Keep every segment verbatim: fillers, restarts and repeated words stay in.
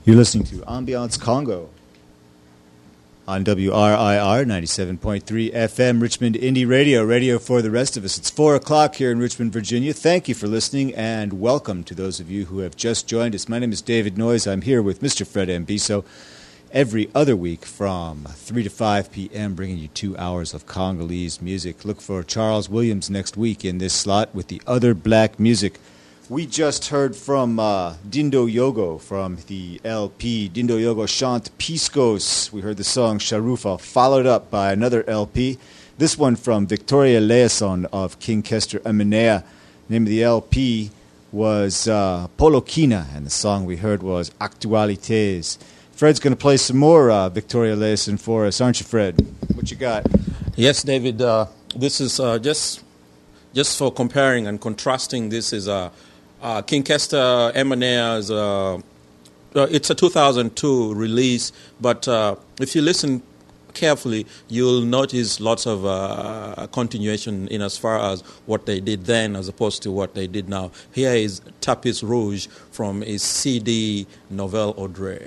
You're listening to Ambiance Congo on W R I R ninety-seven point three F M, Richmond Indie Radio, radio for the rest of us. It's four o'clock here in Richmond, Virginia. Thank you for listening, and welcome to those of you who have just joined us. My name is David Noyes. I'm here with Mister Fred Mbiso every other week from three to five p.m., bringing you two hours of Congolese music. Look for Charles Williams next week in this slot with the other black music. We just heard from uh, Dindo Yogo from the L P Dindo Yogo Chante Piscos. We heard the song Sharufa, followed up by another L P. This one from Victoria Leason of King Kester Emenea. The name of the L P was uh, Polokina, and the song we heard was Actualités. Fred's going to play some more uh, Victoria Leason for us, aren't you, Fred? What you got? Yes, David. Uh, this is uh, just just for comparing and contrasting. This is a uh, Uh, King Kester Emenea's, uh, uh, it's a two thousand two release, but uh, if you listen carefully, you'll notice lots of uh, continuation in as far as what they did then as opposed to what they did now. Here is Tapis Rouge from his C D Nouvelle Audrey.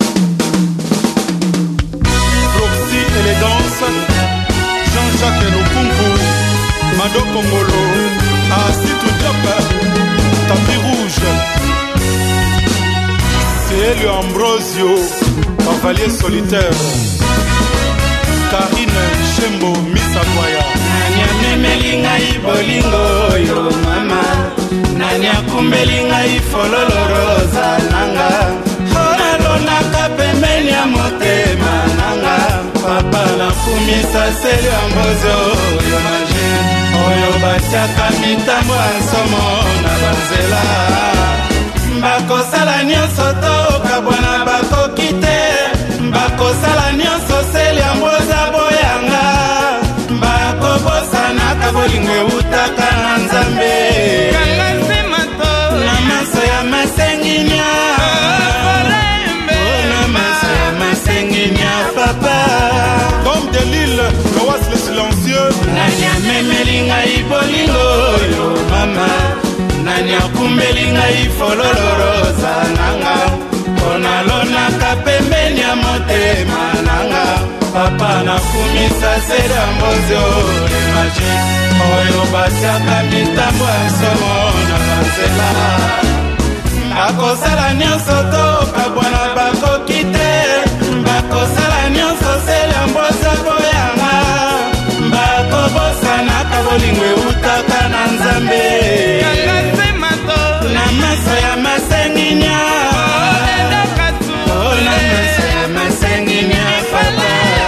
Roxy Elegance, Jean-Jacques Lukungu, Mado Kongolo, Asitu Diop, Tapis Rouge, c'est Elio Ambrosio, Cavalier Solitaire, Karine Chembo, Miss Aguaya. Nanya memelinga ibolingo yo mama, Nanya kumbelinga ifololo rosa nanga, Hona lona kapemeni ya motema nanga, Papa na kumisa Elio Ambrosio yo maje. Oyo batiaka mitambo ansomo na banzela Mbakosala nyonso toka bwana bakoki te Mbakosala nyonso seli amboza boyanga Mbakobosana kabolingo eutaka na nzambe Na maso ya masenginya Na maso ya masenginya papa Comme de l'île, Loas le silencieux Nanya memelinga ibolingo yo mama Nanya kumbelinga ifololo rosa nanga Kona lona kapembeni ya motema nanga Papa na kumisa seda mbozo le maji Oyo batiaka mitambo ansomo na banzela Bakosala nyonso toka bwana bakoki te Bakosala nyonso sela mboza boyanga Bakobosana kabolingo eutaka na nzambe Na maso ya masenginya Oh na maso ya masenginya papa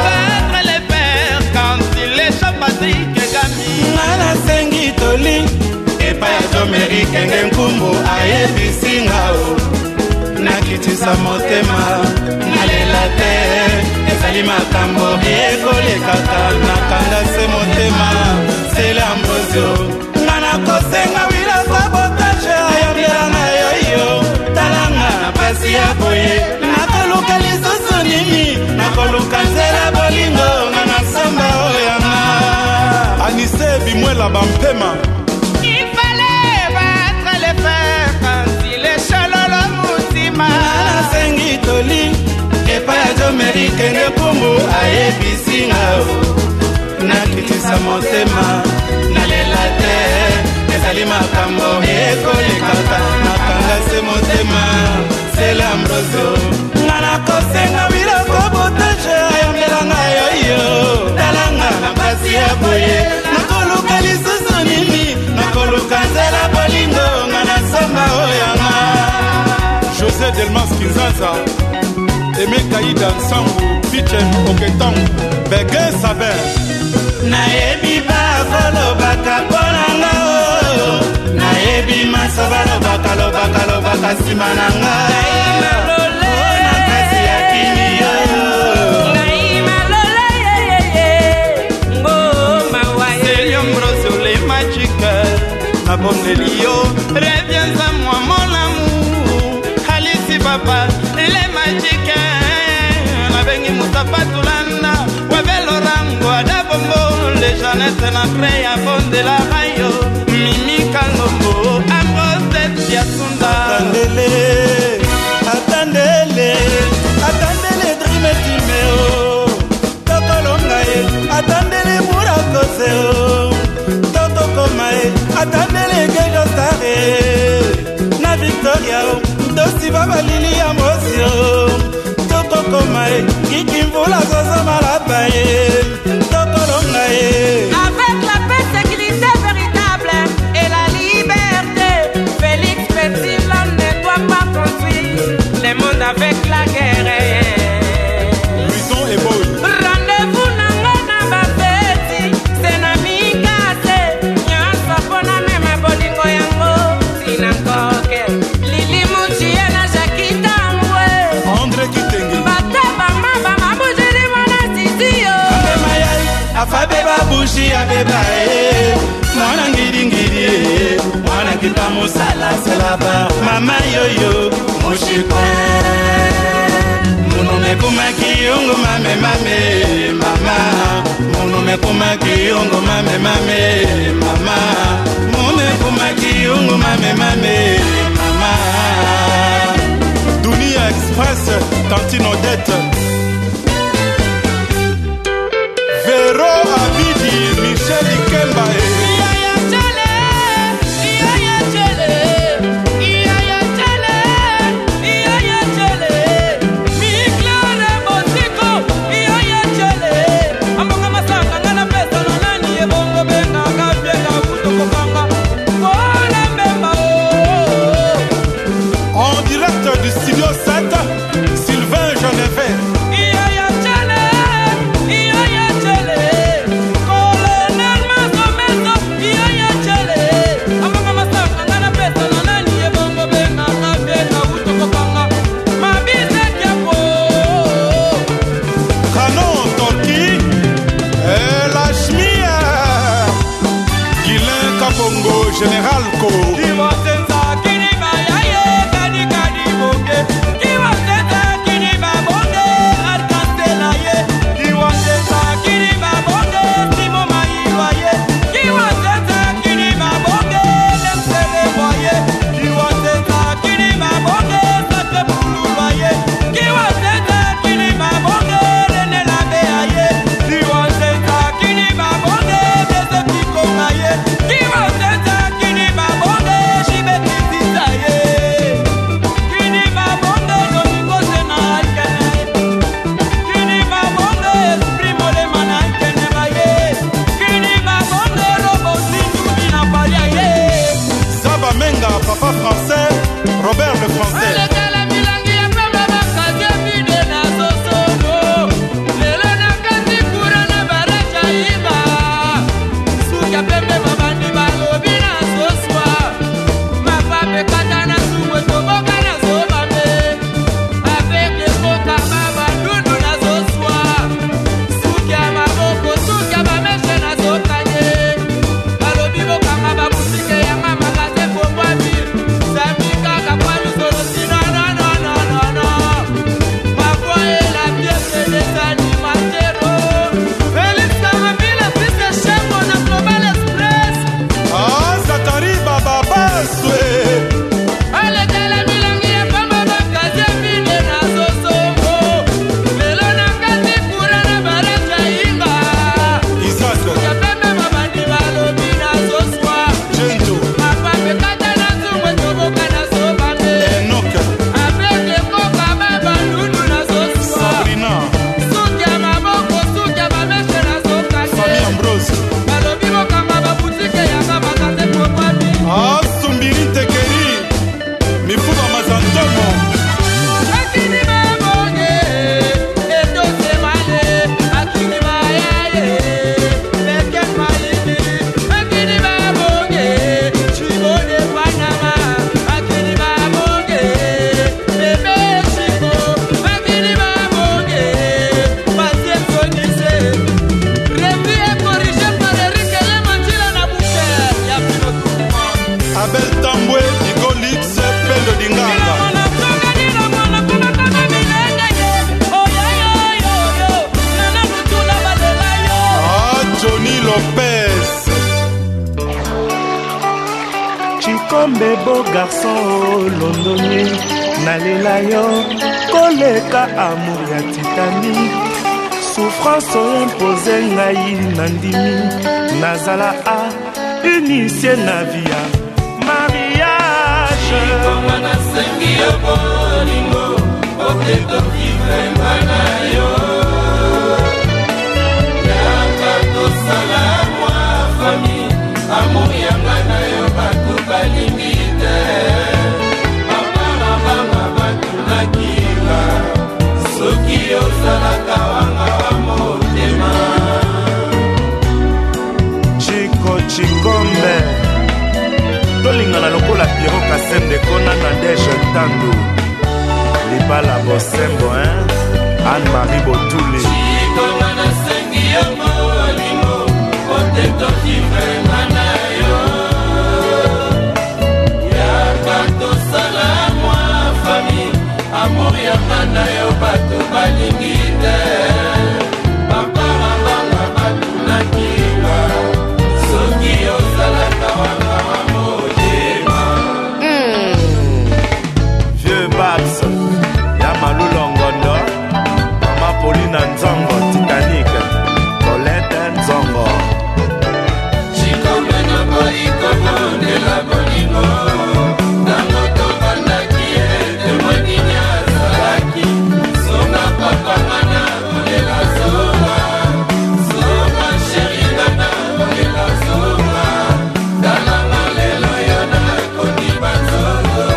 Nana sengi toli Epa ya Jomeri kenge nkumbu ayebisi ngao Nakitisa motema nalela te Ezali makambo ekolekaka nakanda se motema Sele Ambrosio Nana kosenga wila kwa botache ayambelanga yoyo Talanga na pasi ya boye Nakoluka lisusu nini Nakoluka nzela bolingo Nana samba oyama Anise Bimwela Bampema Il fallait battre les fers Quand il est chalolo mutima Nana sengi toli Epa ya Jomeri kenge kumbu ayebisi ngao Nakitisa motema nalela te Ezali makambo ekolekaka nakanga se motema Sele Ambrosio Ngana kosenga biloko botache ayambelanga yoyo Talanga na pasi ya boye Nakoluka lisusu nini Nakoluka nzela bolingo Ngana samba oyanga José Delmas Kinzaza, Aimé Kaïda Nsangu, Pichem Oketangu, Bege Saber Naebi bakolo baka ponanga o Naebi masoba lo baka lo baka lo baka simananga Naima kasi ya kimi yo Naima lole ye ye ye Ngoma waye Elio Ambrosio le magique Abondelio Reviens à moi mon amour Halisi papa les magiques Nabengi Mustafa Tulanda Wabelo rango adabombo Les Jeannettes na créa bonde la rayo Mimi Kalombo Ambrose Diasunda Atandele, atandele baba lili ya mosio tokokoma ye kikimvula kozoma lapa ye tokolonga ye. Avec la paix, sécurité véritable et la liberté, Félix Petit l'homme ne doit pas construire le monde avec la guerre. Louison et Boy. Rendez-vous nango na bafeti sena mikase nyonso mpona mema bolingo yango tina koke Lili Muchie na Jakita Mbwe André Kitenge. bate bama bama bujiri mwana sisiyo Abema yai afabe babushi abeba ye mwana ngiringiri ye mwana kita musala selaba mama yoyo mushikwe munu mekuma kiyungu mame mame mama munu mekuma kiyungu mame mame mama munu mekuma kiyungu mame mame mama. Dunia Express, Tantine Odette. Véro Abidi, Michel Ikemba. Iyaya chele iyaya chele iyaya chele iyaya chele miklare botiko iyaya chele ambonga masanga ngana pesa na nani ebongo benga kabyenga kutokokanga kona mbemba En direct du studio sept, Sylvain Genevet. iyaya chele iyaya chele colonel masomeso iyaya chele ambonga masanga ngana pesa na nani ebongo benga kabyenga kutokokanga mabise kiapo Canon Torki. Et la chmia. Guilain Kapongo, Général Ko. Kiwasenza kiniba yaye kadi kadi bonge Kiwasenza kiniba bonge Arkastela ye Kiwasenza kiniba bonge Simo maiwa ye Kiwasenza kiniba bonge Lemsele boye Kiwasenza kiniba bonge Sate bululwa ye Kiwasenza kiniba bonge Rene labe ye Kiwasenza kiniba bonge Beze pikonga ye Kiwasenza kiniba bonge Shibeti tisa ye Kiniba bonge Domingo sena aikene Kiniba bonge Esprit molema na aikene ba ye Kiniba bonge Robo sindu bina paria ye Zaba Menga, papa français. Robert le français. Alekala milangi ya pamba bakazi ya vide na sosomo Lelo na kazi kura na baracha iba Suka pembe babandi balobi na soswa Mapape kata na suwe toboka na sobame Avec les koka baba dundu na soswa Suka maboko suka bameshe na sokanye Balobi bokanga babutike yanga magaze pomwabi Samika kapwalu solo sina na na na na na Mafoye la pièce des animateurs Félix Kamabila fils de chef on a Global Express Ah, Zatari Baba Baswe. Alekala milangi ya pamba bakazi ya vide na sosomo Lelo na kazi kura na baracha inga Isaac. Ya pembe babandi balobi na soswa Gento. Mapape kata na sumwe toboka na sobame Enoch. Avec les coca baba dundu na soswa Sabrina. Sukia maboko sukia bameshe na Famille sokanye Ambrose. Balobi bokanga babutike yanga bakaze pomwadi Ah, Sumbiri Tekeri. Mifuba Mazantomo. Akini babonge, eto semale, akini bayaye, peke malimi. Akini babonge, chibone Panama. Akini babonge, bebe chiko. Akini babonge, pasie sonise. Revi est corrigé par Eric Elementila na bouche. Ya pino tout le monde. Abel Tambwe, Igo Lix, Pendo Dinganga. Ah, Johnny Lopez. Chikombe beau garçon londonien nalela yo koleka amour ya titani souffrance oyo impose ngai nandimi nazala a initie na via mariage Koma nasengi yo boy Tandu Libala Bosembo, hein? Anne-Marie Botouli Chikoma na sengi yo molimo Oteto kifema na yo Yakato salamu a fami Amour ya mana yo batu balingite Bambara banga batu na kiwa Soki yo salaka wanga wa mojema Vieux Babs Yamalu Longondo Mama Paulina Nzongo Titanic Colette Nzongo Chikome na boiko bonde la bolingo Na moto bandaki ete mwedi nyazalaki Songa papa mana olela songa Songa sheri ngana olela songa Dalanga lelo yona koni banzongo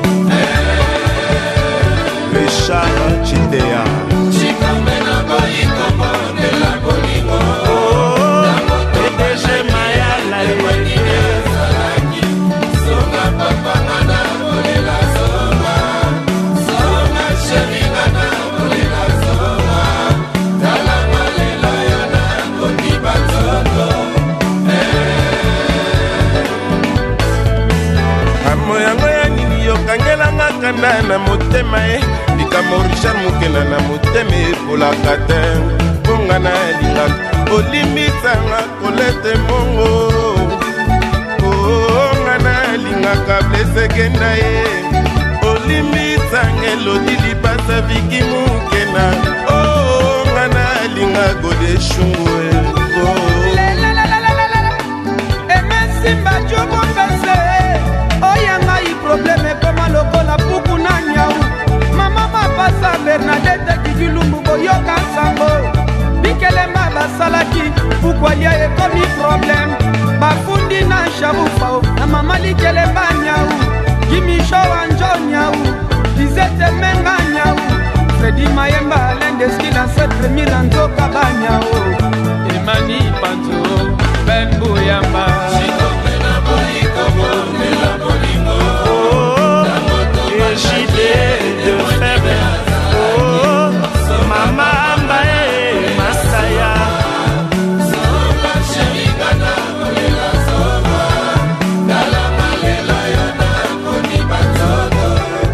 Richard Chidea Chikome na boiko bonde la bolingo Na moto bandaki mwedi nyazalaki Songa papa mana olela songa Songa sheri ngana olela songa Dalanga lelo yona koni banzongo amo yango ya nini yokangelanga kanda na motema e likambo richard mokenda na motema ekolaka te mponga na elingaka olimbisanga kolete mongo onga na elingaka blesekenda ye olimbisanga elodi lipasa viki mokena onga na elinga godeshungu e emesimba jobo pese oyanga i probleme koma lokola puku na nyau mama mapasa bernadette kidilumbu boyoka nsambo bikelemba basalaki pukwalia ekomi probleme bafundi na sharufao na mama likelemba nyau kimisho wanjo nyau lizete menga nyau fredi mayemba lendeski na setremila nzoka banyao emani panzo benbu yamba Chikome na boiko bonde la bolingo Égidé de faible Oh, Mama Ambae Masaya Songa sheri ngana olela songa Dalanga lelo yona koni banzongo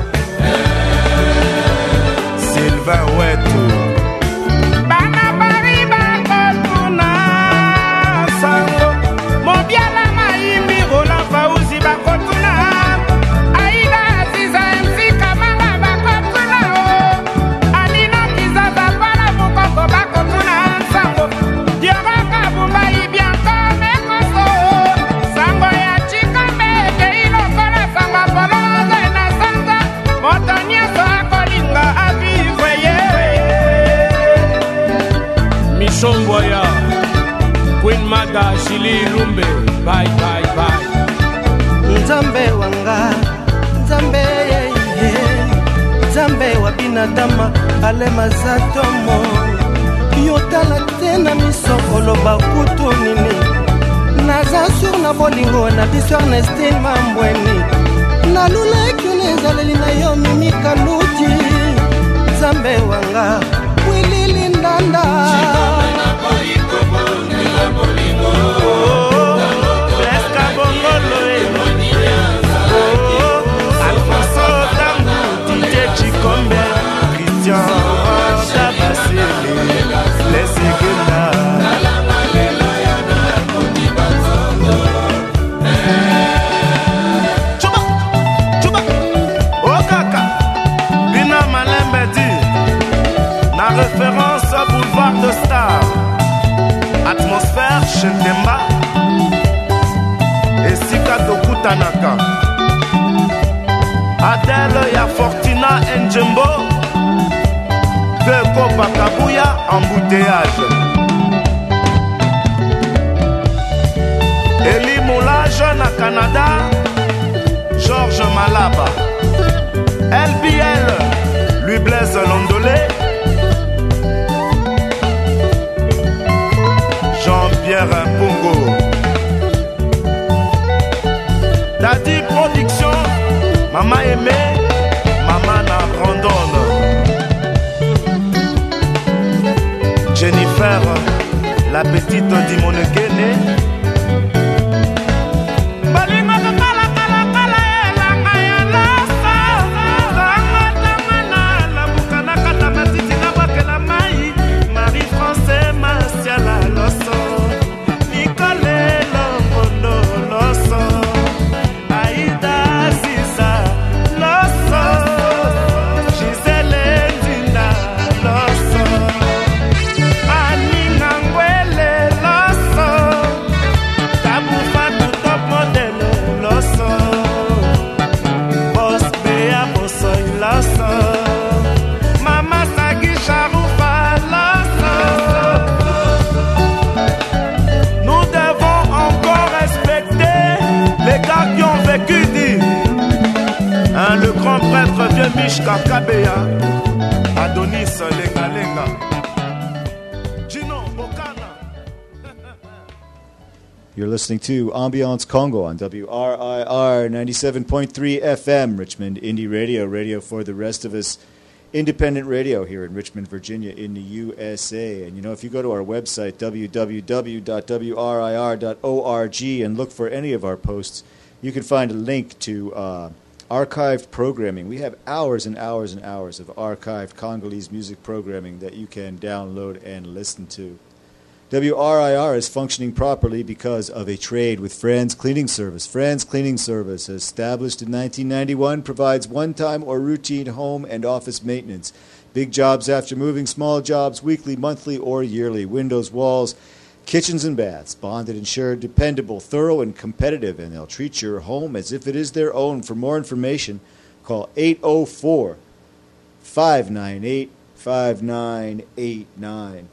Sylvain Wetu bana bari bakotuna sango mobiala maimbi rola fauzi bakotuna aida aziza mzika manga bakotuna o alina kizaza pala mukoko bakotuna sango dioraka bumba ibianko mekoso sango ya chikame keilokola sanga polozo na sanza moto nyonso akolinga avivre ye Mishongwaya Queen Mada Shili Lumbe Bye bye bye Nzambe wanga Nzambe ye ye Nzambe wa binadama alema zatomo Yotala tena misokolo bakutu nini Naza sur na bolingo na biso Ernestine Mambweni Nalula ekune zaleli na yo mimi kaluti Nzambe wanga Wilili ndanda Chikome na boiko bonde la bolingo Bleska Bongolo e Alfonso Tangu D J Chikombe Christian Tabasele Lesekenda Dalanga lelo yona koni banzongo Chuba Chuba Okaka Bina Malembe di Na référence au boulevard de Star Atmosphère chez Temba Esika Tokutanaka Adèle ya Fortina Njembo Veko Bakabuya embouteillage Eli Moulage na Canada Georges Malaba L B L Louis Blaise Londolé Jean-Pierre Mpongo Dadi Production Mama Aimé frère, la petite Dimonekene. Le grand prêtre vieux Mishka Kabea, Adonis Lenga Lenga, Gino Bokana. You're listening to Ambiance Congo on W R I R ninety-seven point three F M, Richmond Indie Radio, radio for the rest of us, independent radio here in Richmond, Virginia, in the U S A. And you know, if you go to our website, w w w dot w r i r dot org, and look for any of our posts, you can find a link to uh, archived programming. We have hours and hours and hours of archived Congolese music programming that you can download and listen to. W R I R is functioning properly because of a trade with Franz Cleaning Service. Franz Cleaning Service, established in nineteen ninety-one, provides one-time or routine home and office maintenance. Big jobs after moving, small jobs weekly, monthly, or yearly. Windows, walls, kitchens and baths, bonded, insured, dependable, thorough, and competitive, and they'll treat your home as if it is their own. For more information, call eight oh four, five nine eight, five nine eight nine.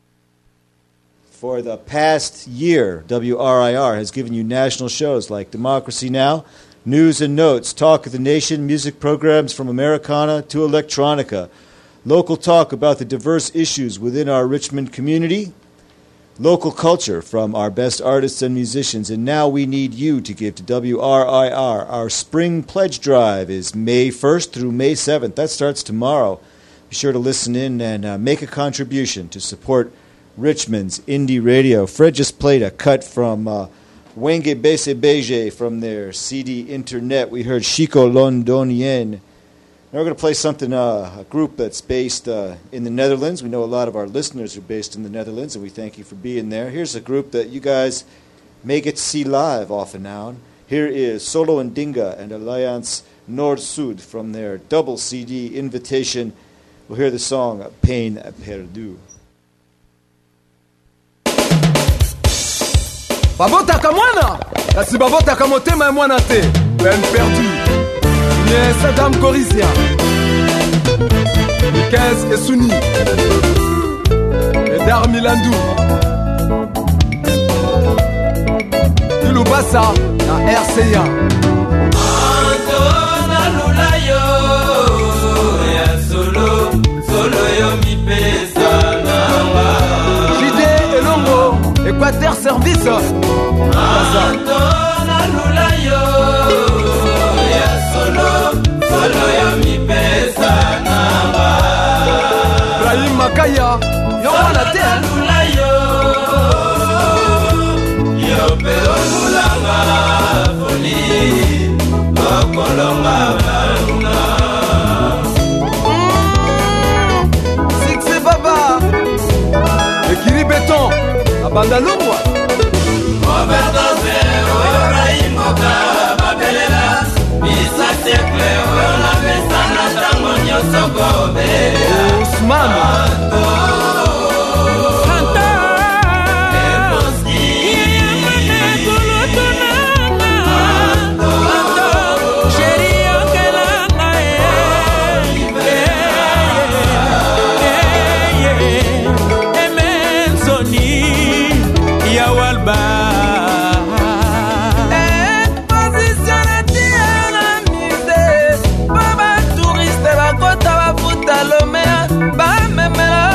For the past year, W R I R has given you national shows like Democracy Now!, News and Notes, Talk of the Nation, music programs from Americana to Electronica, local talk about the diverse issues within our Richmond community, local culture from our best artists and musicians, and now we need you to give to W R I R. Our spring pledge drive is May first through May seventh. That starts tomorrow. Be sure to listen in and uh, make a contribution to support Richmond's indie radio. Fred just played a cut from uh, Wenge Bese Beige from their C D Internet. We heard Chico Londonien. Now we're going to play something, uh, a group that's based uh, in the Netherlands. We know a lot of our listeners are based in the Netherlands, and we thank you for being there. Here's a group that you guys may get to see live off and on. Here is Solo and Dinga and Alliance Nord-Sud from their double C D Invitation. We'll hear the song Peine Perdue. Babotaka mwana kasi babotaka motema ya mwana te. Peine perdue. Yes, Adam Corisia quinze et Souni Edar Milandou Ilubasa na R C A Antona Lulayo ya solo solo yo mi pesa nanga J D Elongo Equateur Service Antona Lulayo Solo, solo yo mi pesa namba Brahim Makaya, yo wana te Lula yo Yo pero lulanga foli Okolonga baruna Six Baba Ekiri Beton, Abanda Lungwa Roberto Zero, Raimoka, Babelela Bisa sekle wala besana tango nyoso gobe Ousmane Santa Eposki Yamane kulutunanga Ando Sheri yokelanga Emen Soni Yawalba Lomea, ba memela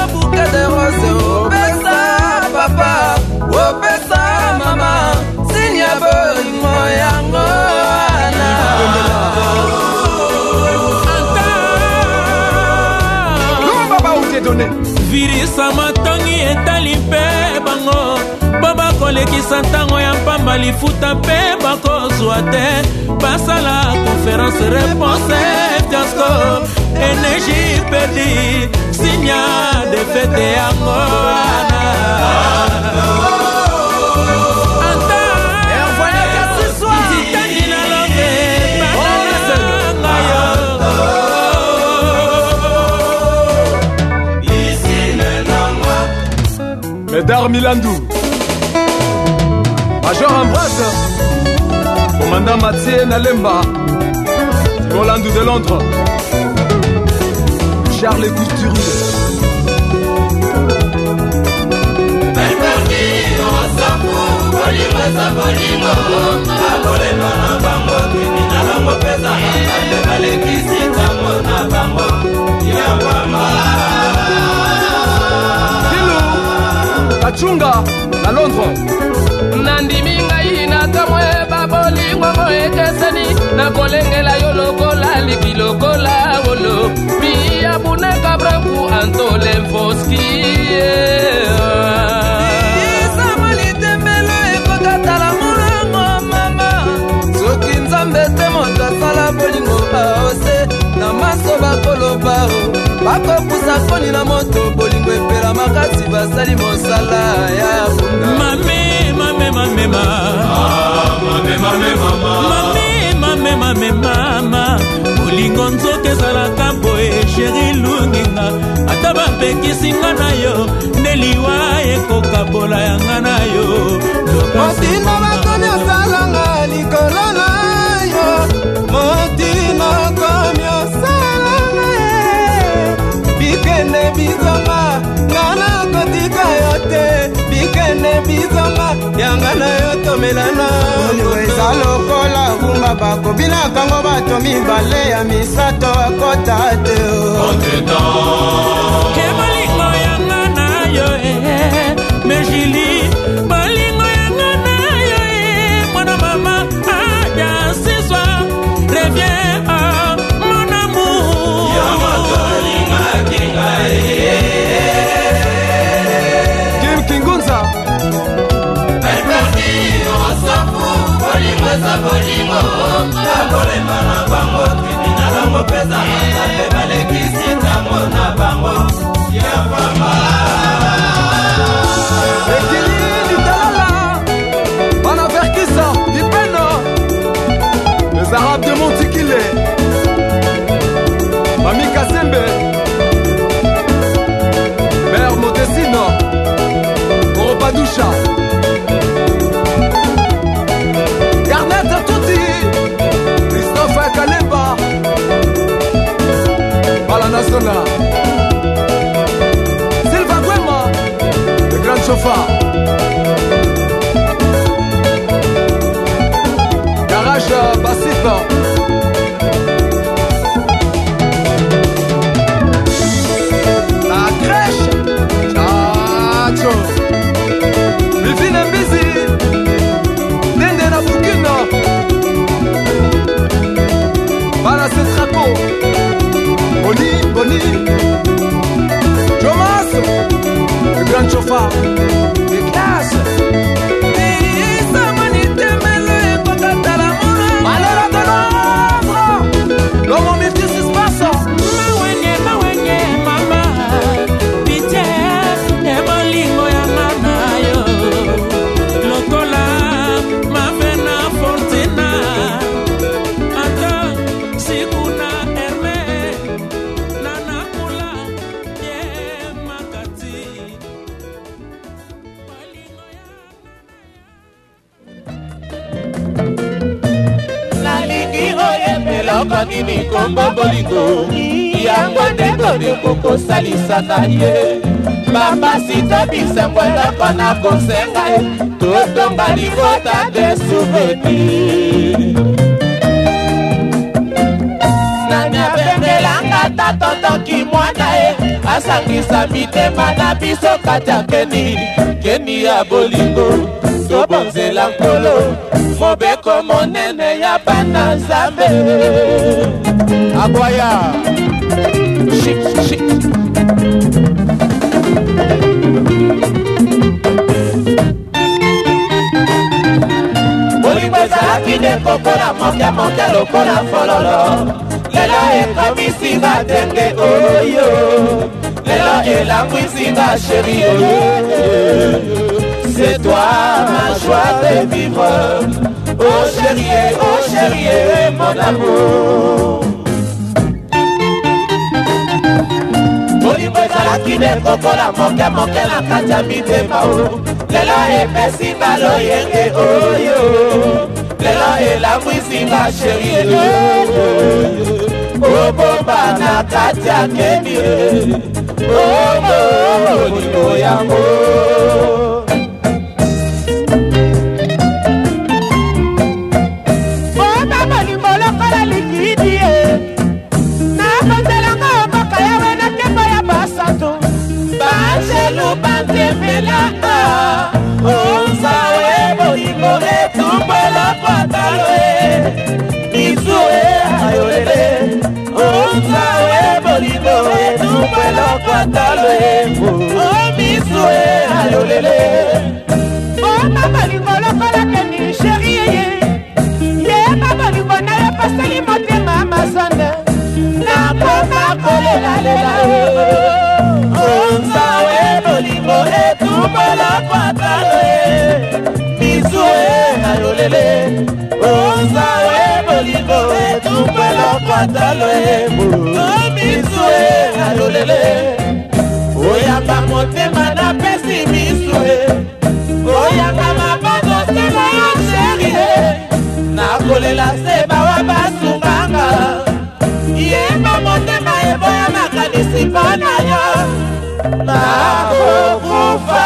Dieudonné. virisa matangi etali mpe bango po bakolekisa ntango ya mpamba lifuta mpe bakozwa te basala conférence réponse fiasco énergie perdi sinya defete yango wana Médard Milandou, Major Ambroise, Commandant Mathieu Nalemba, Rolandou de Londres, Charles Couturier. Kachunga na Londres nandimi ngai nakamwe babolingo ngo ekeseni nakolengela yo lokola liki lokola wolo miya bunaka branku antolemfoski isamalitembelo ekokatala mulango mama soki nzambe te moto asala bolingo aose na maso bakoloba bakopusa koni na moto bolingo epela makasi basali mosala ya bunda mame mame mame mama mame mame mama mame mame mame mama bolingo nzoka ezalaka boye sheri lunginga ata bapekisinga na yo neliwa ekokabola yanga na yo motina bakomi osalanga likolo na yo motina komi osalanga bikene bizonga ngana kotika yo te bikene bizonga yanga na yo tomelana oliwe eza lokola rumba bakobinakango bato mibale ya misato akota te ke bolingo yanga na yo mejili bolingo yanga na yo mwana mama aja siswa reviens à mon amour yamakolinga kinga Kim Kingunza Bolingo bolingo nakolema na bango twina lango pesa ngale balekisi tango na bango ya fama Ekili Litalala Bana Verkisa Dipeno Les Arabes de Montikile Mami Kazembe Mère Modestino Koropadoucha Garnette Tutti Christophe Kalemba Balanazona Silva Guema Le Grand Chauffard Garage Bassifa La crèche Chacho Vivine Mbizi Nende na Bukina Bala Setrako Boni, Boni Thomas Le Grand Chauffard De classe Malheur de l'ombre L'homme au métier se passe mawenye mawenye mama pitié ebolingo yanga na yo lokola mavena fortina ata sikuna herme nanakula ye makati nalingi oyembelaka nini kombo bolingo yango nde todekokosalisaka ye bapasi tobisango eloko na kosenga ye totonga libota de souvenir nani abengelanga tatotoki mwana ye asangisa mitema na biso kati ya keni keni ya bolingo tobonzela nkolo mobeko monene ya bana nzambe Aboya shik shik lokola fololo lelo ekomisinga ndenge oyo lelo elangwisinga sheri oyo c'est toi ma joie de vivre oh chérie oh chérie mon amour bolingo ezalaki nekokola moke moke na kati ya mitema o lelo epesinga loyenge oyo lelo elangwisinga sheri obomba na kati ya keni omo bolingo yango oma bolingo lokola likidi nakonzelanga oboka yawe na tembo ya basantu banjelu bantemelaka onzawe bolingo etumbwela kwataloe misue ayolele onzawe bolingo etumbwela kwataloe o misue ayolele oma bolingo lokola keni sheri yeye yeba bolingo na yo paseli motema amazone nakoma kolelalela onzawe bolingo etumbwela kwataloe misue ayolele onzawe bolingo etumbwela kwataloe misue ayolele oyamba motema na pesi misue oyamba mabango sema yo sherie nakolela se bawa basunganga yemba motema eboya makanisi mpona yo nakokufa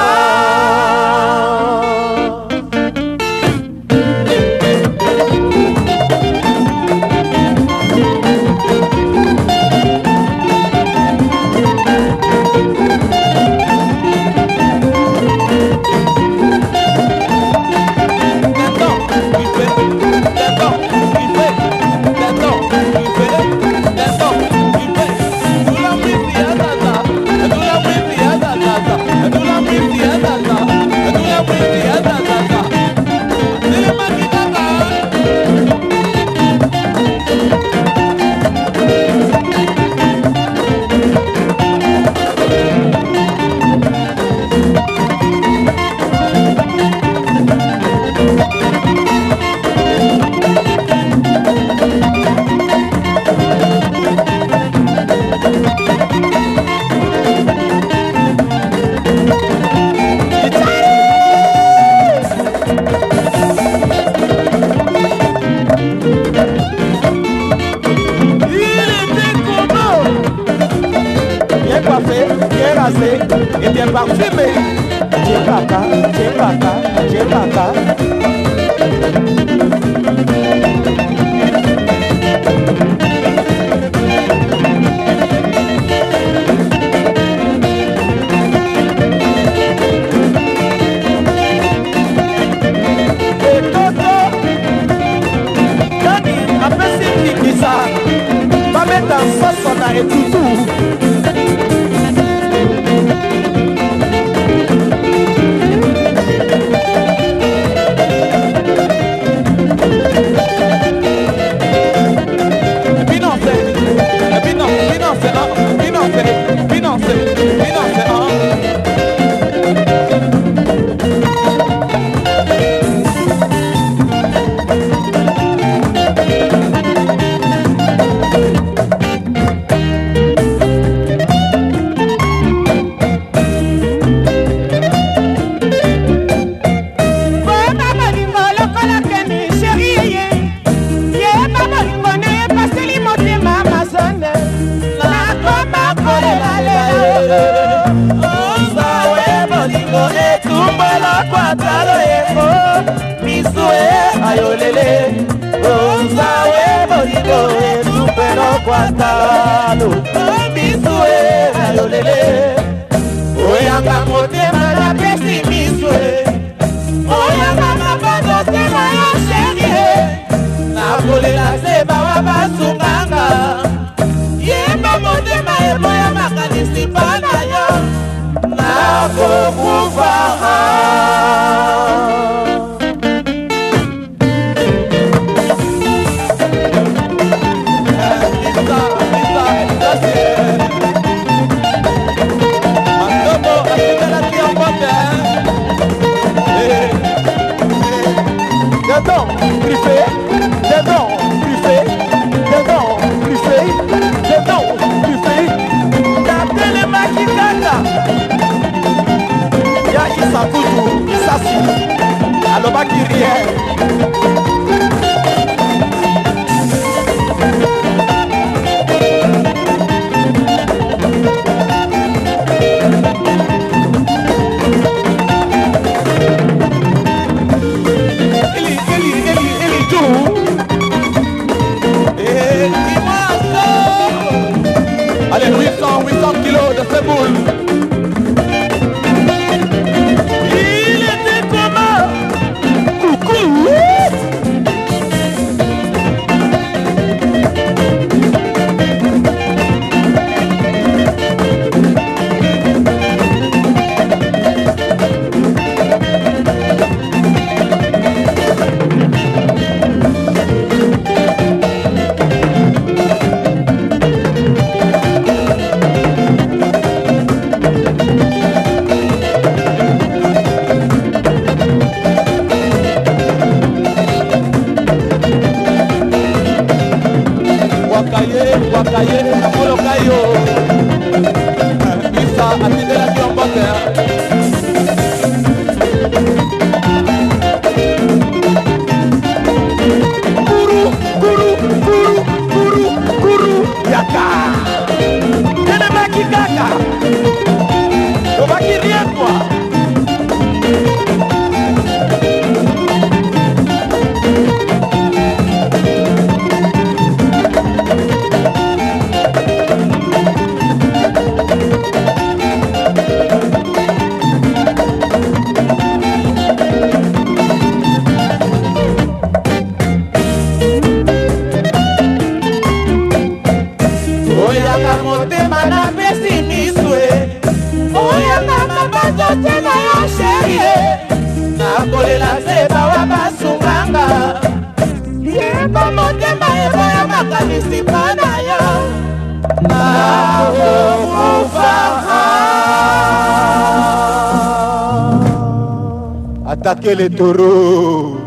et bien parfumé. Tchekaka, tchekaka, tchekaka. Et Toto, Dani, après c'est qui ça va mettre en sauce son arrêt tout. Kwatalo misue ayolele oyanga motema na pesi misue oyanga mabango sema yo sherie nakolela se bawa basunganga yemba motema eboya makanisi mpana yo nakokufa six cents kilos de semoule. Il était comment? Coucou. Wakaye, Apollo Kayo, Isa, Atidela Diombote. Guru, guru, guru, guru, guru, yaka. Tene baki kaka. Obaki rien toi. nakolela seba wa basunganga yeba motema eboya makanisi pana yo nakokufaha. Attaquez les taureaux.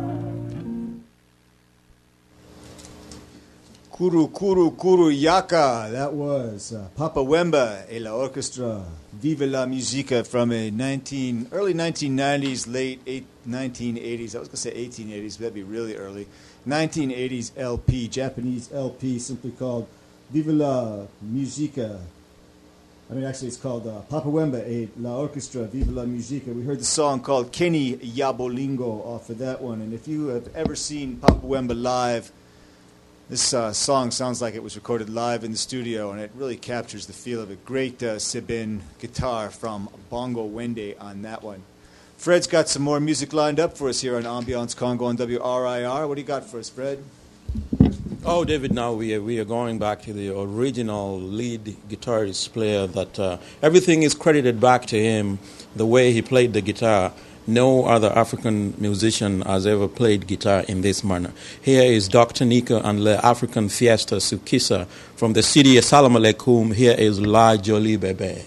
Kuru Kuru Kuru Yaka. That was uh, Papa Wemba et la Orchestra. Vive la Musica from a nineteen early nineteen nineties, late eight, nineteen eighties. I was going to say eighteen eighties, but that'd be really early. nineteen eighties L P, Japanese L P, simply called Vive la Musica. I mean, actually, it's called uh, Papa Wemba et la Orchestra. Vive la Musica. We heard the song called Kenny Yabolingo off of that one. And if you have ever seen Papa Wemba live, this uh, song sounds like it was recorded live in the studio, and it really captures the feel of it. Great uh, Sibin guitar from Bongo Wende on that one. Fred's got some more music lined up for us here on Ambiance Congo on W R I R. What do you got for us, Fred? Oh, David, now we are, we are going back to the original lead guitarist player that uh, everything is credited back to him, the way he played the guitar. No other African musician has ever played guitar in this manner. Here is Doctor Nico and Le African Fiesta Sukisa from the city of Salam Aleikum. Here is La Jolie Bebe.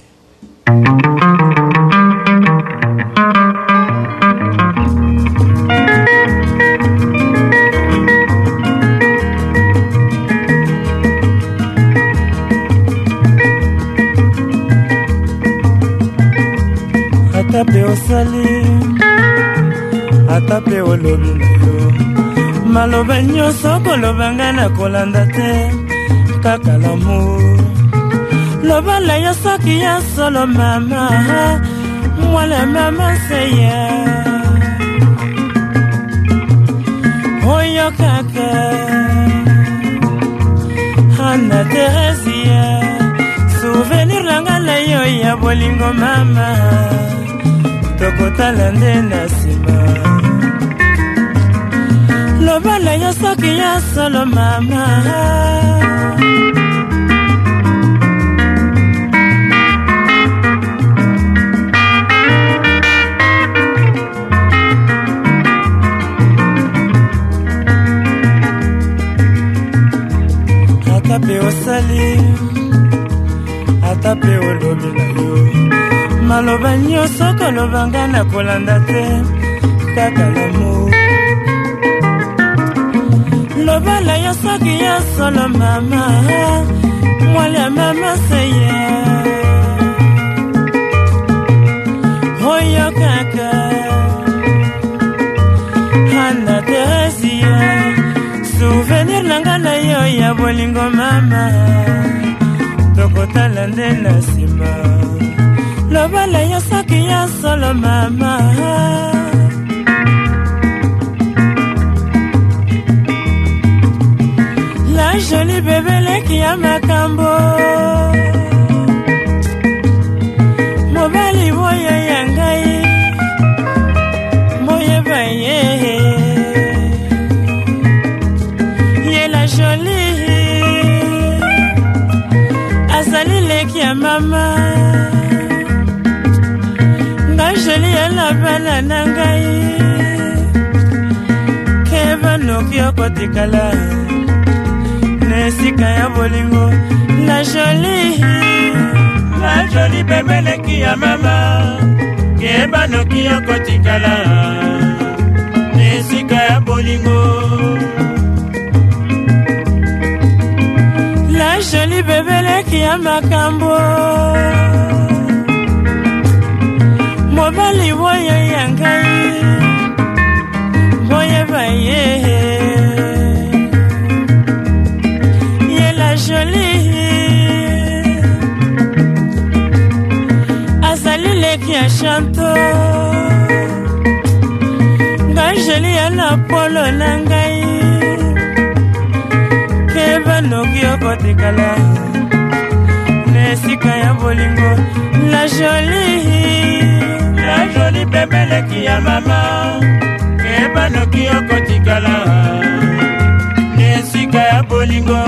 Atape osali, atape olobi na yo. Maloba nyonso kolobanga na kolanda te, kaka l'amour. Loba la yo soki ya solo mama, mwala mama seya. Oyo kaka, Anna Teresia, souvenir langa la yo ya bolingo mama. Tokotala nde na nsima lobala yo soki ya solo mama atape osali atape olobi na yo maloba nyonso kolobanga na kolanda te kaka l'amour lobala yo soki ya solo mama mwala mama seye oyo kaka Anna Teresia souvenir nanga na yo ya bolingo mama tokotala nde na nsima lobala yo soki ya solo mama la jolie bébé leki ya makambo mama nga joli ala bana na ngai keba noki okotikala na esika ya bolingo la jolie la jolie bebeleki ya mama keba noki okotikala na esika ya bolingo la jolie bebeleki ya makambo mobali boye ya ngai boye baye ye la jolie azali leki ya chanto nga jolie ya na polo na ngai keba noki okotikala na esika ya bolingo la jolie la jolie bebeleki ya mama keba noki okotikala na esika ya bolingo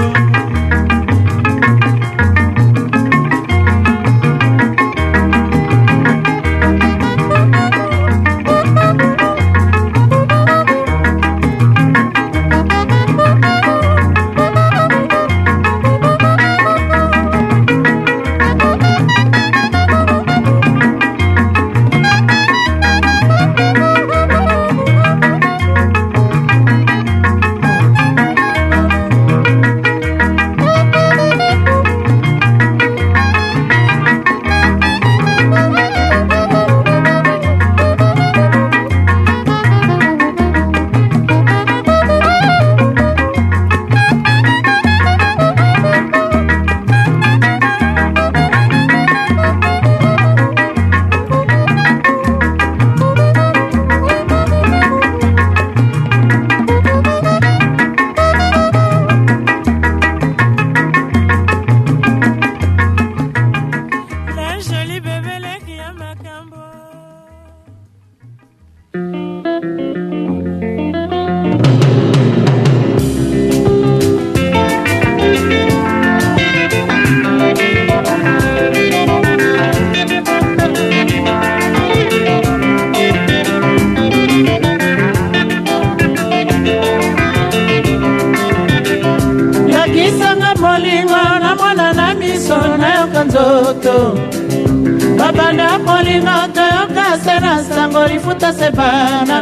babanda polinga toyoka sena sango lifuta sebana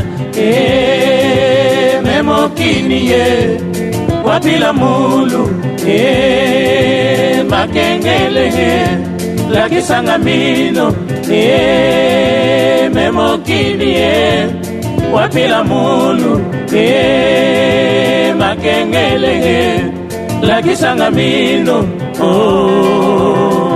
e memokini ye wapila mulu e makengele lakisanga mino e memokini ye wapila mulu e makengele lakisanga mino oh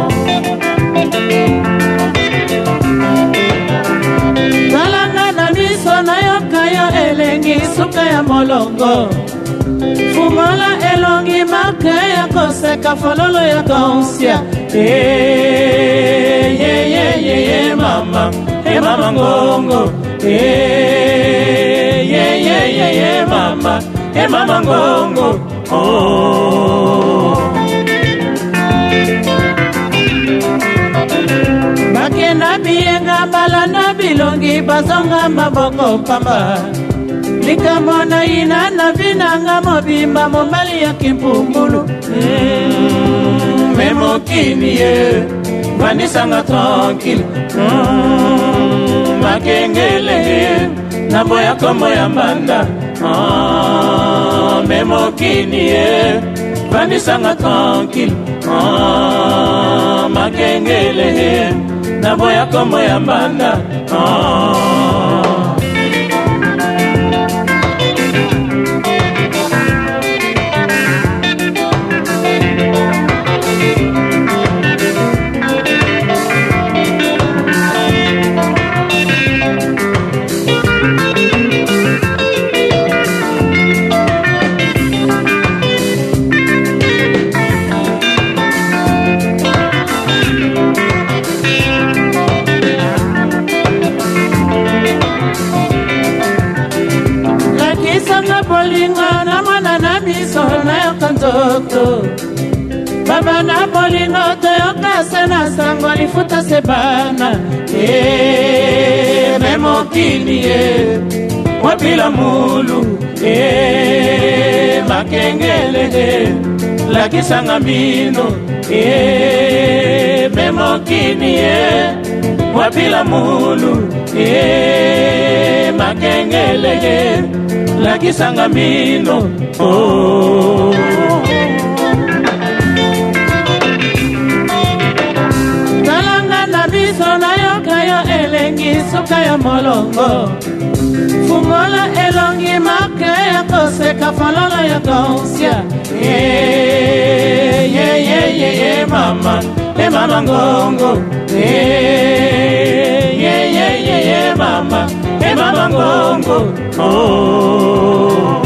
talanga na miso na yoka yo elengi suka ya molongo fumola elongi make ya koseka fololo ya konsia eh ye ye ye ye mama e mama ngongo eh ye ye ye ye mama e mama ngongo oh bakena bienga balana bilongi bazonga maboko pamba likamona ina na vinanga mobimba mobali ya kimpumbulu mm, memokini ye vanisanga tranquille mm, makengele na boya komo ya mbanda ah, memokini ye vanisanga tranquille ah, makengele na boya komo ya mbanda ah. lifuta sebana e memokini e wapila mulu e makengele e lakisanga mino e memokini e wapila mulu e makengele e lakisanga mino oh. Talanga na biso na yoka yo elengi suka ya molongo fungola elongi make ya koseka falolo ya konsia ye ye ye ye ye mama e mama ngongo ye ye ye ye ye mama e mama ngongo oh.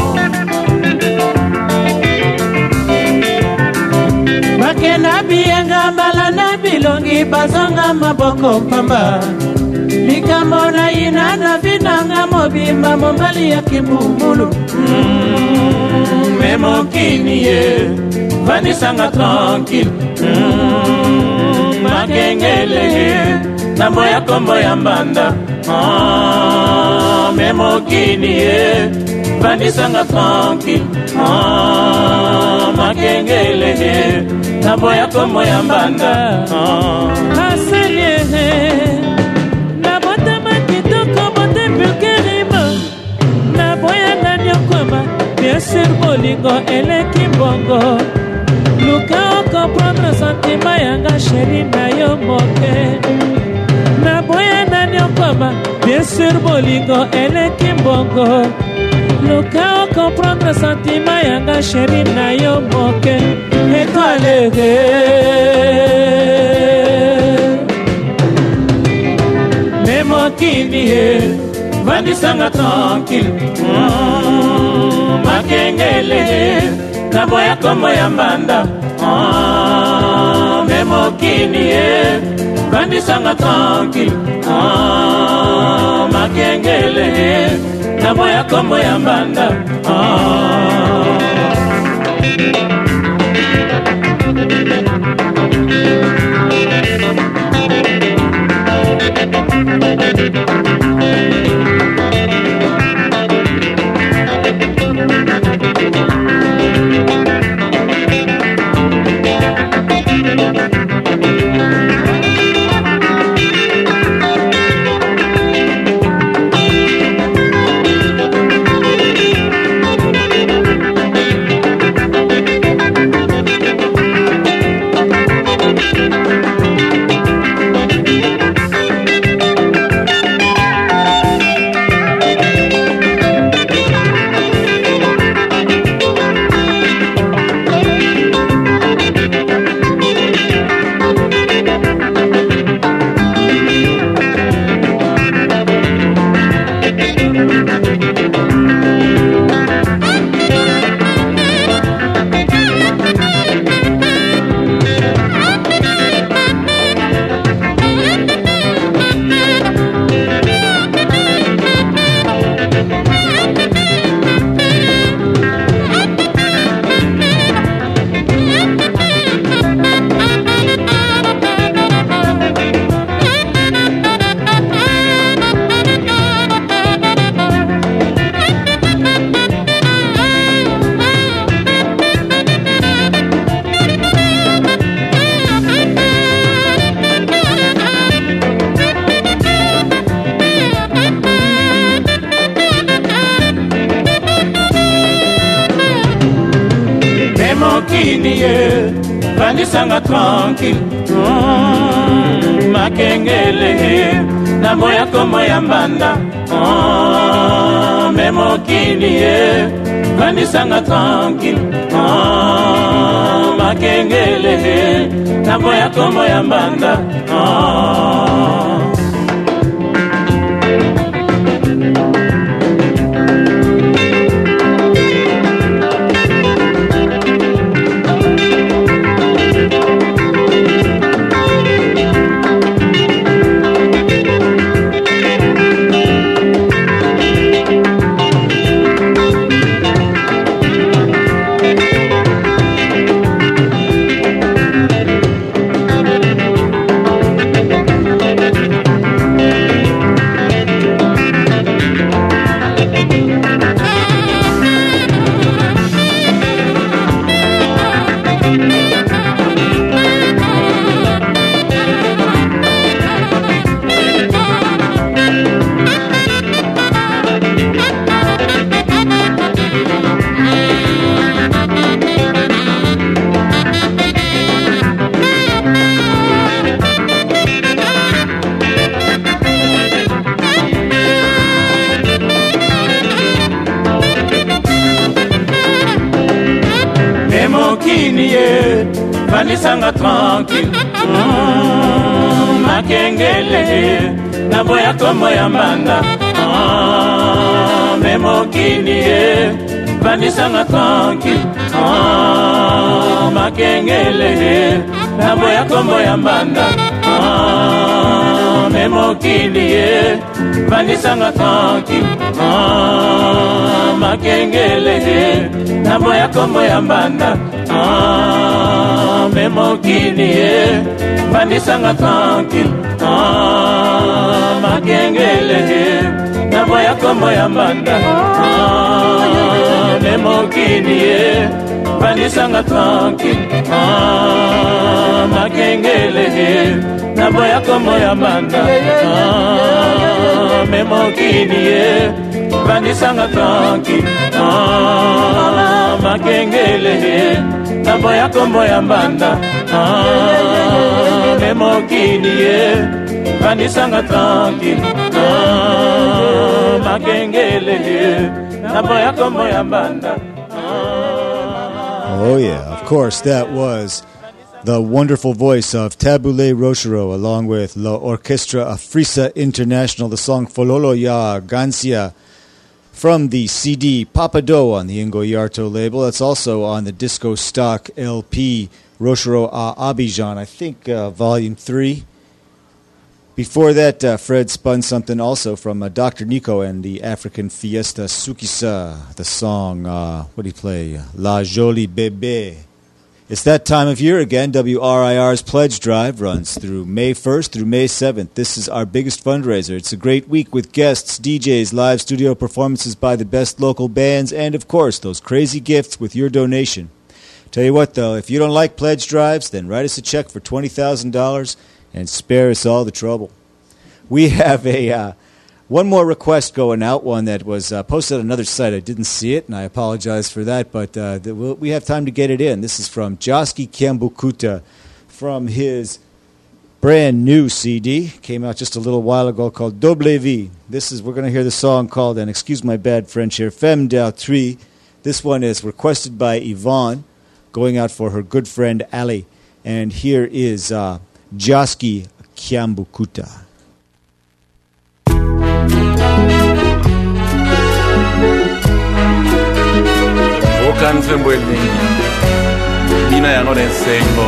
Bakena bienga mbala na bilongi bazonga maboko pamba likambo na ina na vinanga mobimba mombali ya kimbumulu mm, memokini ye vanisanga tranquille mm, makengele ye nambo ya kombo ya mbanda ah, memokini ye vanisanga tranquille ah, makengele ye nambo ya kombo ya mbanda ah. Aselie na bote makitoko bote pulkerima na boya na nyokoma bien sûr bolingo eleki mbongo luka o comprendre sentima yanga sheri na yo moke na boya na nyokoma bien sûr bolingo eleki mbongo luka o comprendre sentima yanga sheri na yo moke étoile memokini ye vandisanga tranquille mm, makengele na boya kombo ya mbanda ah, memokini ye vandisanga tranquille ah, makengele na boya kombo ya mbanda ah. Vandisanga tranquille mm, makengele na moya komo ya mbanda oh, memokini ye vandisanga tranquille oh, makengele na moya komo ya mbanda oh. vanisanga tranquille. Mm, makengele na boya komo ya mbanda. Ah, memokini ye vanisanga tranquille. Ah, makengele na boya komo ya mbanda. Ah, memokini ye vanisanga tranquille. Ah, makengele na boya komo ya mbanda. Ah, memokini ye vanisanga tranquille. Ah, makengele na boya komo ya mbanda. Ah, memokini ye vanisanga tranquille. Ah, makengele na boya komo ya mbanda. Ah, memokini ye vanisanga tranquille. Ah, makengele na boya komo ya mbanda. Ah, memokini ye vanisanga tranquille. Ah, makengele na boya komo ya mbanda. Oh yeah, of course that was the wonderful voice of Tabule Rochero along with La Orchestra Afrisa International, the song Fololo Ya Gansia from the C D Papado on the Ingo Yarto label. That's also on the Disco Stock L P Rochero a Abidjan, I think uh, volume three. Before that, uh, Fred spun something also from uh, Doctor Nico and the African Fiesta Sukisa, the song, uh, what do you play? La Jolie Bébé. It's that time of year again. W R I R's Pledge Drive runs through May first through May seventh. This is our biggest fundraiser. It's a great week with guests, D Js, live studio performances by the best local bands, and, of course, those crazy gifts with your donation. Tell you what, though, if you don't like pledge drives, then write us a check for twenty thousand dollars and spare us all the trouble. We have a uh, one more request going out, one that was uh, posted on another site. I didn't see it, and I apologize for that, but uh, th- we'll, we have time to get it in. This is from Joski Kiambukuta from his brand new C D. Came out just a little while ago called Double V. This is, we're going to hear the song called, and excuse my bad French here, Femme d'Autrui. This one is requested by Yvonne, going out for her good friend Ali. And here is uh, Joski Kiambukuta. Okanzembo elingi bina yango lensengo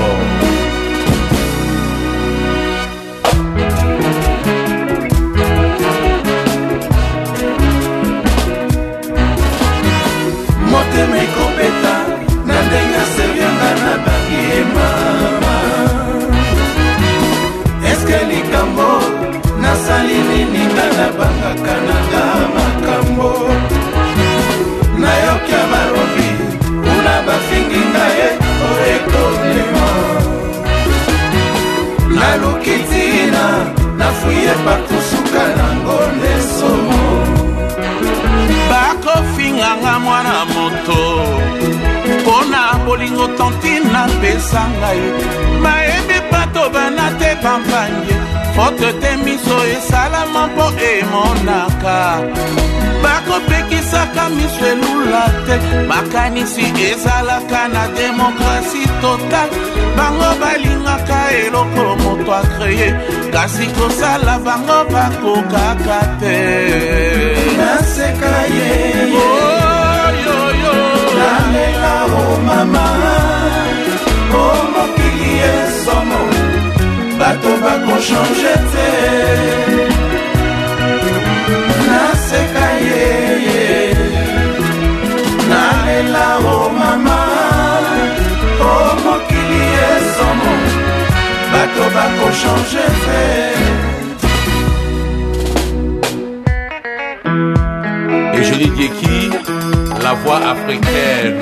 motema ekobeta na ndenge asevianga na bangi mama. Eske likambo nasali nini kana bangaka nanga makambo nayokia barobi una bafingi ngaye oekonema nalukitina nafuye patusuka nango nesomo bakofinganga mwana moto mpona bolingo tontina pesa ngai mayebi pato bana te pampanye foto te miso esalama mpo emonaka bakopekisaka miso elula te makanisi ezalaka na demokrasi total bango balingaka eloko moto akreye kasi kosala bango bakokaka te naseka ye oyoyo nalela o mama o mokili esomo bato bakochange te naseka ye nalela o mama o mokili esomo bato bakochange te. Et je dis qui la voix africaine.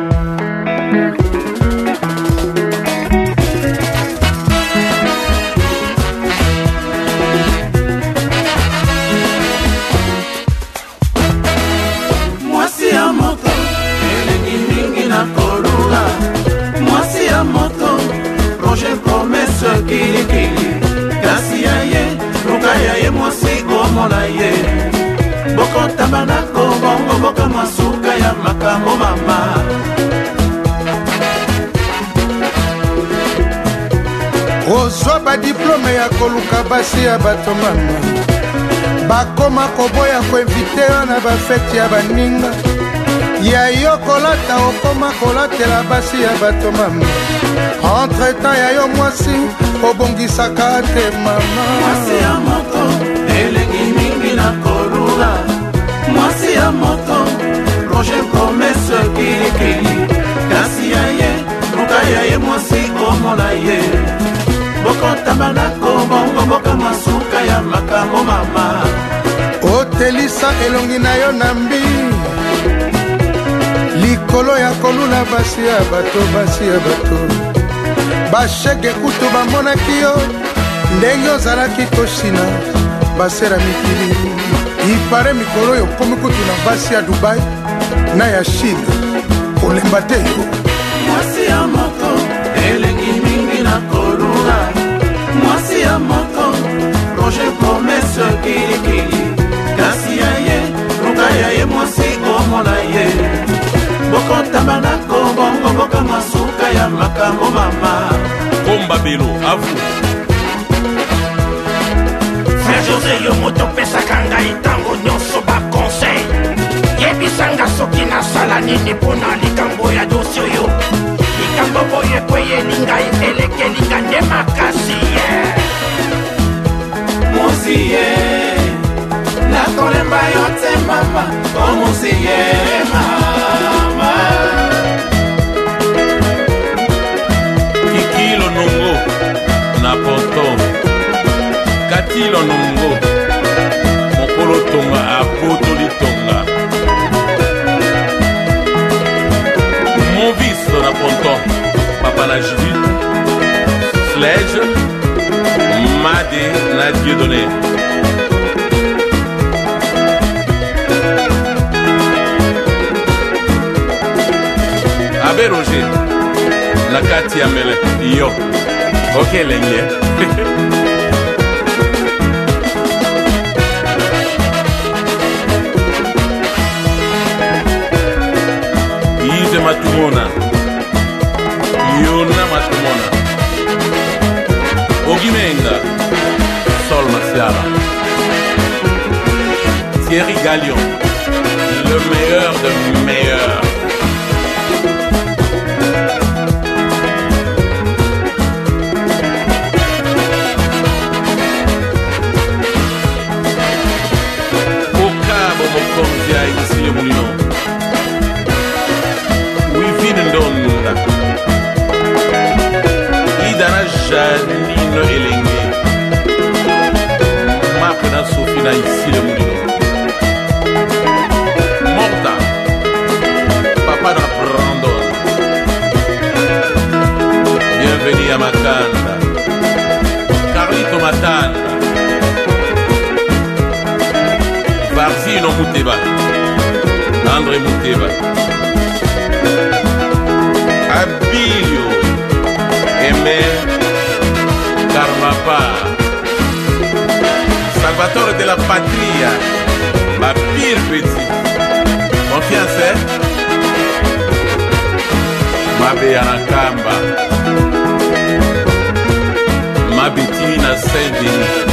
Kilikili kasi ya ye luka ya ye mwasi omona ye boko tabanako bongo boka masuka ya makambo mama diplome ya koluka basi ya bato mama bakoma koboya koinvite yo na bafeti ya baninga ya yo kolata okoma kolatela basi ya bato mama entre temps ya yo mwasi obongisaka te mama mwasi ya moto elengi mingi na kolula mwasi ya moto roger promese kilikili kasi ya ye luka ya ye mwasi omona ye bokotabanako bongo boka masuka ya makambo mama otelisa elongi na yo na mbi likolo ya kolula basi ya bato basi ya bato bashege kutu bamonaki yo ndenge ozalaki koshina basera mikili ipare mikolo yo komi kutu na basi ya Dubai na ya Chine olemba te yo mwasi ya moto elengi mingi na kolula mwasi ya moto roger promese kilikili kasi ya ye luka ya ye mwasi omona ye bokotabanako bongo boka masuka ya makambo mama komba belo avu frère José yo moto pesaka ngai ntango nyonso baconseil yebisanga soki nasala nini mpona likambo ya dosi oyo likambo boye kweyeli ngai elekeli nga nde makasi ye mosi ye nakolemba yo te mama omosi ye mama kikilo nongo na poto katilo nongo mokolo tonga apotoli tonga moviso na ponton papa na Judith Sledge Made na Dieudonné Abe Roger na kati ya mele yo okelenge Ize matumona Yona matumona Ogimenga Sol Marciala Thierry Gallion le meilleur de meilleurs Okabo mokonzi ya isi ya mulino Ndonda idana Janino elenge Makna Sofina ici le moulino Morta Papa na Brandon Bienvenue à Makanda Carlito Matanda Varzino Muteba André Muteba Abilio Aimé Carmapa Salvatore de la Patria ma pire petit confiance Mabe Anakamba Mabitini na Saint-Denis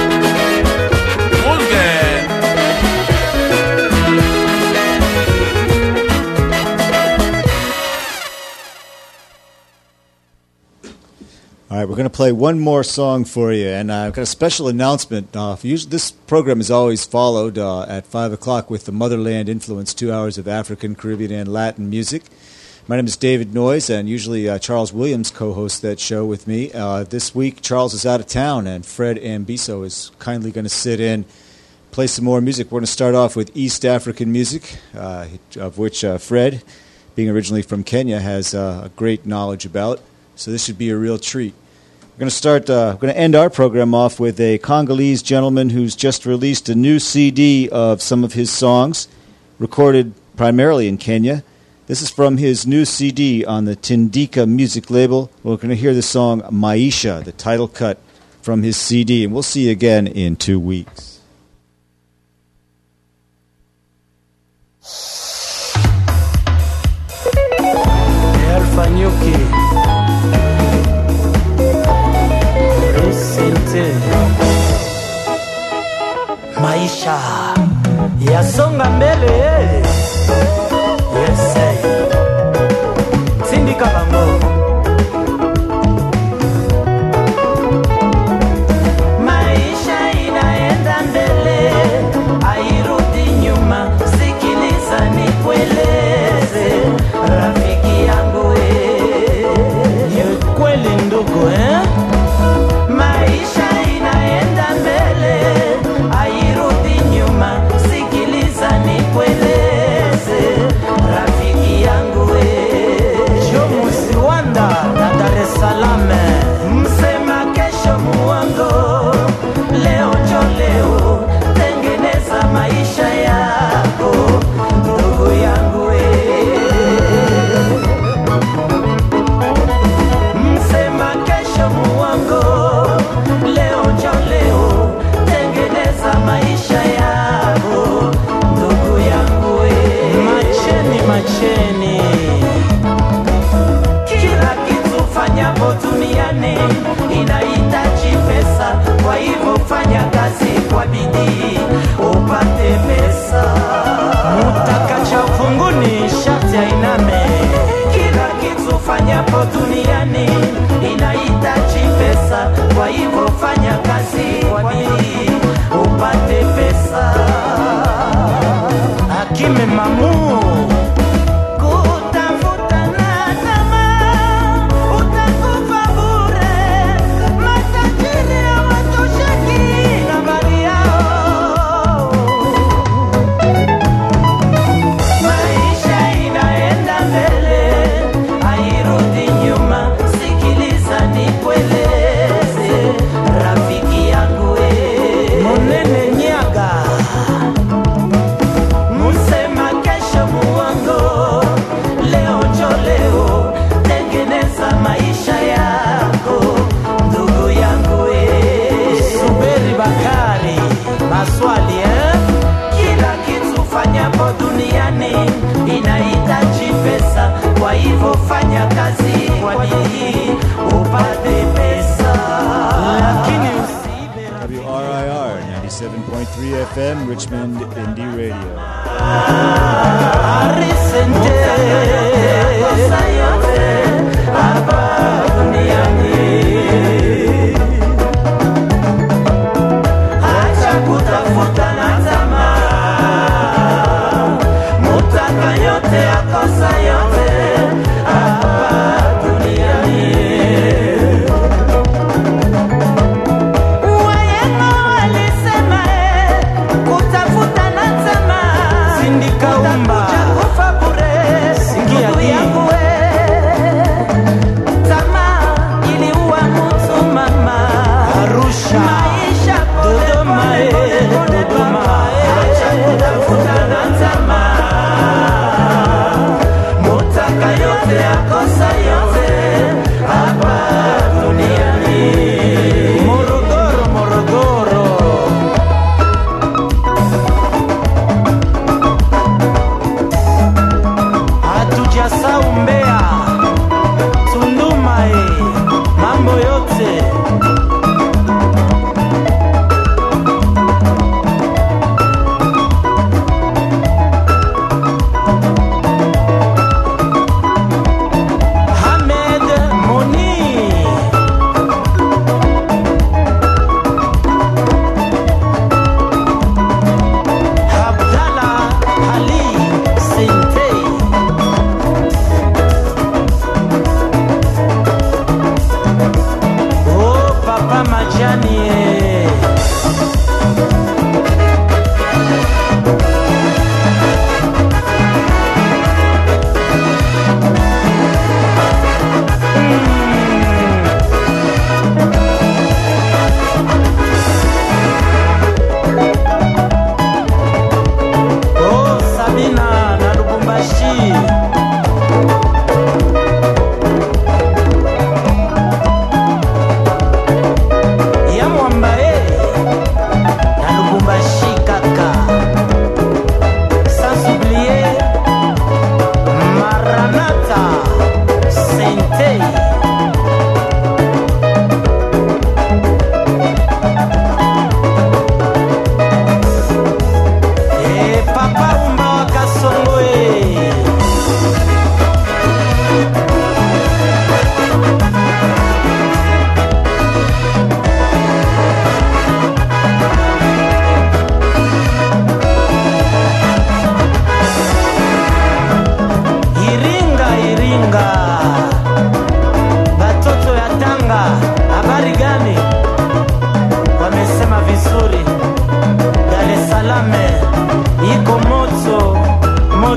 All right, we're going to play one more song for you, and uh, I've got a special announcement. Uh, usually, this program is always followed uh, at five o'clock with the Motherland Influence, two hours of African, Caribbean, and Latin music. My name is David Noyes, and usually uh, Charles Williams co-hosts that show with me. Uh, this week, Charles is out of town, and Fred Ambiso is kindly going to sit in, play some more music. We're going to start off with East African music, uh, of which uh, Fred, being originally from Kenya, has uh, a great knowledge about. So this should be a real treat. We're going to start. Uh, we're going to end our program off with a Congolese gentleman who's just released a new C D of some of his songs, recorded primarily in Kenya. This is from his new C D on the Tindika music label. We're going to hear the song Maisha, the title cut from his C D, and we'll see you again in two weeks. Alpha Nyuki Listen yote. Maisha yasonga mbele. Yes, sindika bango. Maisha inaenda mbele, hairudi nyuma. Sikiliza nikueleze, rafiki yangu we. Ni kweli ndugu eh? Maisha inaenda mbele, hairudi nyuma. Sikiliza nikueleze, rafiki yangu we. Jomo Siwanda na Dar es Salaam. Msema kesho muongo, leo njo leo, tengeneza maisha yako ndugu yangu we. Msema kesho muongo, leo njo leo, tengeneza maisha yako ndugu yangu we. Macheni macheni, kila kitu fanyapo duniani inahitaji pesa, kwa hivyo fanya kazi kwa bidii upate pesa. Mutaka cha funguni shati ainame, kila kitu fanyapo duniani inahitaji pesa, kwa hivyo fanya kazi kwa bidii upate pesa. Hakime Mamu kutafuta na tamaa, utakufa bure. Matajiri hawatosheki na mali yao. Maisha inaenda mbele, hairudi nyuma. Sikiliza nikueleze, rafiki yangu we. Monene Nyaga Musema kesho muongo, leo njo leo, tengeneza maisha yako ndugu yangu we. Suberi Bakari maswali eh? Kila kitu fanyapo duniani inahitaji pesa, kwa hivyo fanya kazi kwa bidii upate pesa. Lakini W R I R ninety-seven point three F M, Richmond Indie Radio. Arisente kosa yote hapa duniani, acha kutafuta na tamaa. Mutaka yote akosa yote hapa duniani. Wahenga walisema eh, kutafuta na tamaa sindika umba kufa bure. Sikia yangu we, tamaa iliua mtu mama. Arusha, maisha Dodoma eh, Dodoma. Acha kutafuta na tamaa, mutaka yote akosa yote hapa duniani. Morogoro, Morogoro. Hatujasahau Mbeya, Tunduma eh, mambo yote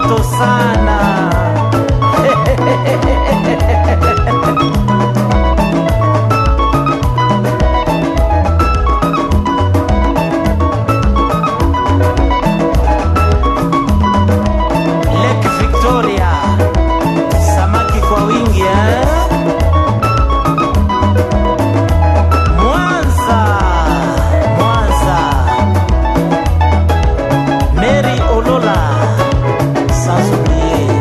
moto sana. Lake Victoria, samaki kwa wingi eh? Mwanza, Mwanza, Mary Olola, sans oublier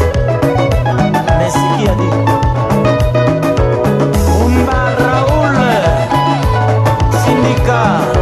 mesikia di Umba Raoul Sindika